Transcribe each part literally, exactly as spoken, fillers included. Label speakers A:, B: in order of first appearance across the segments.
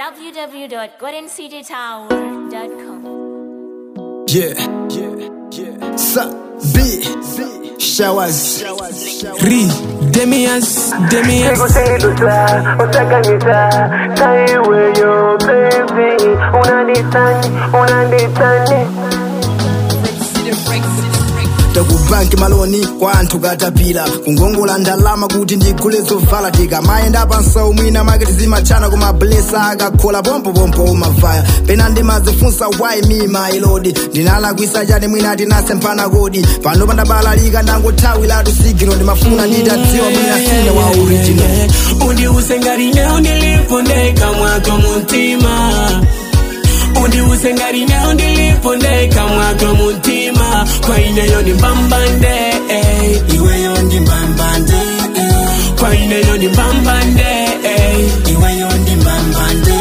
A: w w w dot golden city tower dot com.
B: Yeah, yeah, yeah. Sa B Showers
C: Ri Demias Demias
D: Sikusilusa, utakanisa Kaiwe yo baby Unanditani, unanditani
B: Takubanki maloni kwa antu katapila kungongola ndalama kuti ndigule zovala tika maenda pansa mwina maketi zimachana kuma blesa akakhola pompo pompo umavaya pena ndimazifunsa why me my lord ndinalakwisa chani mwina tinase mpana kodi pano pandabalalika ndangothawila tusigino ndimafuna nditadziwa mwina sine wa original
C: undiuse ngati leo ndilipondeka mwako muntima undiuse ngati leo ndilipondeka mwako muntima kwa ineyo ndi mbambande iweyo ndi mbambande kwa ineyo ndi mbambande iweyo ndi mbambande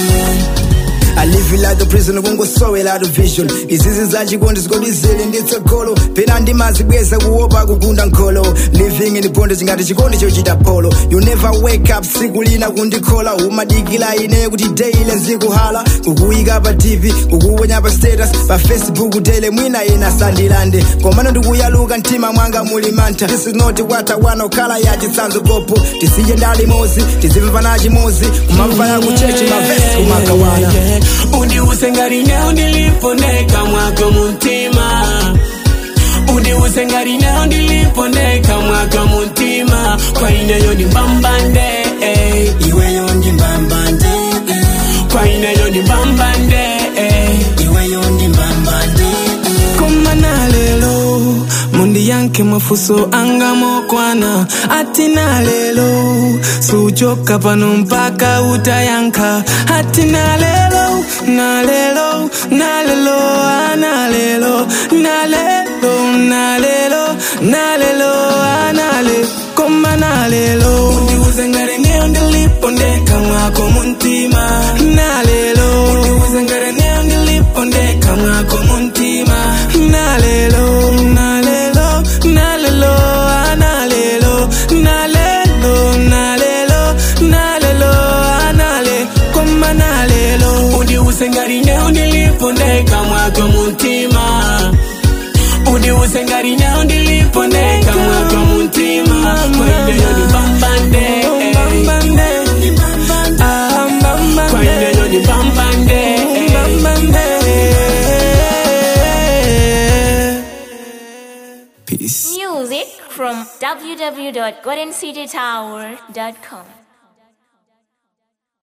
B: I live it like a prison, gongo sowe la the vision. Izizi zaji gondi zgodi zili nditse kolo. Pena ndimazi bweza kuopa kukunda nkolo. Living in the bondage ngati chikondi chochita polo. You never wake up siku lina kundikola. Umadikila ine kuti daily nzikuhala. Kukuika pa T V, kukuwonya pa status. Pa Facebook daily mwina ina sandilande. Komano ndikuyaluka ntima mwanga mulimanta. This is not what I wanna kala ya chitsanzo popo. Tisiye ndali mozi, tizimva na chimozi. Kumamvaya kuchechi mavesi kumakawana.
C: Undiuse ngati leo ndilipondeka mwako muntima undiuse ngati leo ndilipondeka mwako muntima kwa ineyo ndi mbambande iweyo ndi mbambande kwa ineyo ndi mbambande iweyo ndi mbambande koma nalelo mundi yanke mafuso anga mokwana ati nalelo suchoka pano mpaka utayanka ati nalelo nalelo nalelo nalelo nalelo nalelo nalelo nalelo koma nalelo undiuze ngati leo ndilipondeka mwako muntima nalelo undiuze ngati leo ndilipondeka mwako muntima nalelo nalelo nalelo nalelo nalelo nalelo nalelo nalelo koma nalelo undiuse ngati leo ndilipondeka mwako muntima undiuse ngati leo ndilipondeka mwako muntima kwa ineyo ndi mbambande kwa ineyo ndi mbambande
A: Music from w w w dot golden city tower dot com.